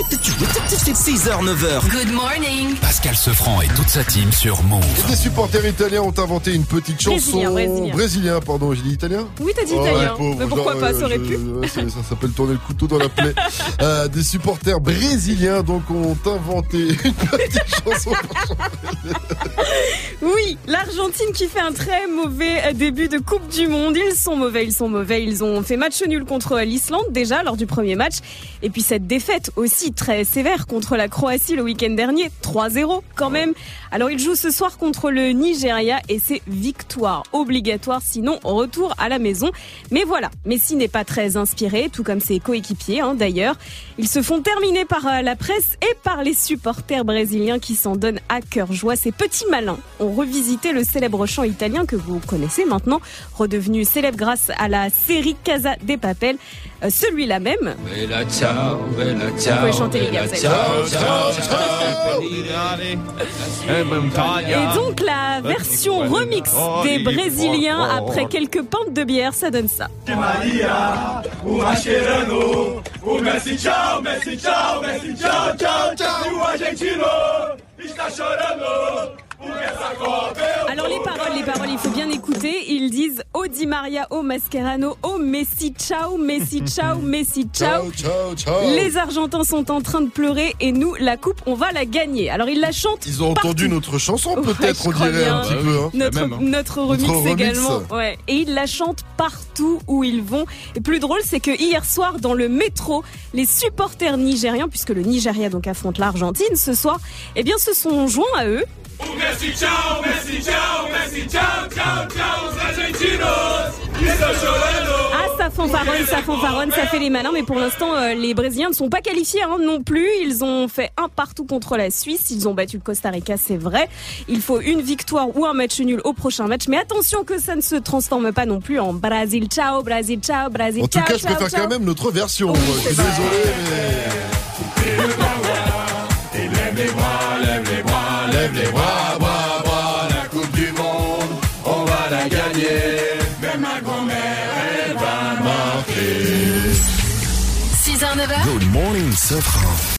6h, 9h. Good morning. Pascal Sefranc et toute sa team sur Move. Et des supporters italiens ont inventé une petite chanson. Brésilien, pardon, j'ai dit italien? Oui, t'as dit italien. Pauvre, mais pourquoi pas, ça aurait pu. Ça s'appelle tourner le couteau dans la plaie. Des supporters brésiliens, donc, ont inventé une petite chanson pour chanter. Oui, l'Argentine qui fait un très mauvais début de Coupe du Monde. Ils sont mauvais. Ils ont fait match nul contre l'Islande déjà lors du premier match. Et puis cette défaite aussi très sévère contre la Croatie le week-end dernier, 3-0 quand même. Alors ils jouent ce soir contre le Nigeria et c'est victoire obligatoire, sinon retour à la maison. Mais voilà, Messi n'est pas très inspiré, tout comme ses coéquipiers d'ailleurs. Ils se font terminer par la presse et par les supporters brésiliens qui s'en donnent à cœur joie. Ces petits malins ont revisité le célèbre chant italien que vous connaissez maintenant, redevenu célèbre grâce à la série Casa de Papel. Celui-là même. Bella ciao, bella Vous ciao. pouvez chanter les gars. Et donc la version remix des Brésiliens après quelques pintes de bière, ça donne ça. Alors les paroles, il faut bien écouter. Ils disent « Oh Di Maria, oh Mascherano, oh Messi, ciao, Messi, ciao, Messi, ciao ». Les Argentins sont en train de pleurer et nous, la coupe, on va la gagner. Alors ils la chantent. Ils ont entendu notre chanson peut-être, on dirait un petit peu. Notre remix également. Ouais. Et ils la chantent partout où ils vont. Et plus drôle, c'est que hier soir, dans le métro, les supporters nigériens, puisque le Nigeria donc affronte l'Argentine ce soir, eh bien se sont joints à eux. Messi, ciao, Messi, ciao, Messi, ciao, ciao, ciao, os argentinos, estão chorando. Ah, ça fanfaronne, ça fait les malins, mais pour l'instant, les Brésiliens ne sont pas qualifiés non plus. Ils ont fait un partout contre la Suisse, ils ont battu le Costa Rica, c'est vrai. Il faut une victoire ou un match nul au prochain match, mais attention que ça ne se transforme pas non plus en Brasil, ciao, Brasil, ciao, Brasil, ciao. En tout cas, je préfère quand même notre version. Oui, je suis désolé, mais... Lève les bras, la Coupe du Monde, on va la gagner. Même ma grand-mère, elle va marquer. 6h, 9h. Good morning, Sefranc.